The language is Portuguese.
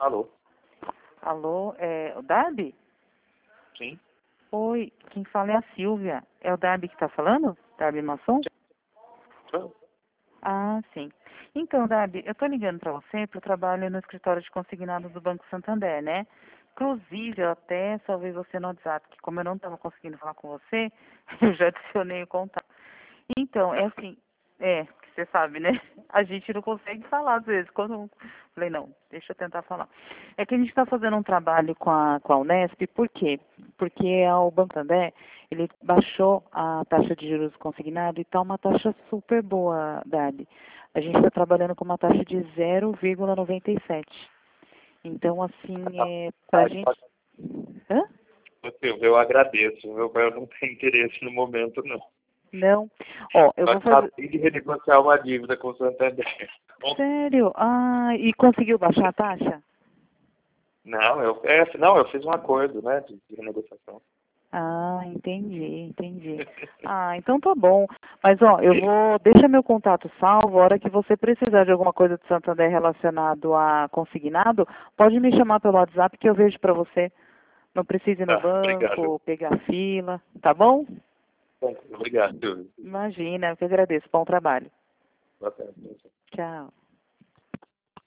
Alô? Alô, é o Darby? Sim? Oi, quem fala é a Silvia. É o Darby que está falando? Darby Masson? Ah, sim. Então, Darby, eu estou ligando para você porque eu trabalho no escritório de consignado do Banco Santander, né? Inclusive, eu até salvei você no WhatsApp, que como eu não estava conseguindo falar com você, eu já adicionei o contato. Então, é assim, que você sabe, né? A gente não consegue falar às vezes. Quando falei, não, deixa eu tentar falar. É que a gente está fazendo um trabalho com a Unesp, por quê? Porque o Banco Santander, ele baixou a taxa de juros consignado e está uma taxa super boa, Dali. A gente está trabalhando com uma taxa de 0,97. Então, assim, para a gente... Hã? Eu agradeço, eu não tenho interesse no momento, não. Não. Ó, eu Eu vou fazer... acabei de renegociar uma dívida com o Santander. Sério? Ah, e conseguiu baixar a taxa? Não, eu fiz um acordo, né, de renegociação. Ah, entendi. Ah, então tá bom. Mas, ó, deixa meu contato salvo, a hora que você precisar de alguma coisa do Santander relacionado a consignado, pode me chamar pelo WhatsApp que eu vejo pra você. Não precisa ir no Tá, obrigado. banco, pegar fila, tá bom? Obrigado, Silvio. Imagina, eu que agradeço. Bom trabalho. Boa tarde. Tchau.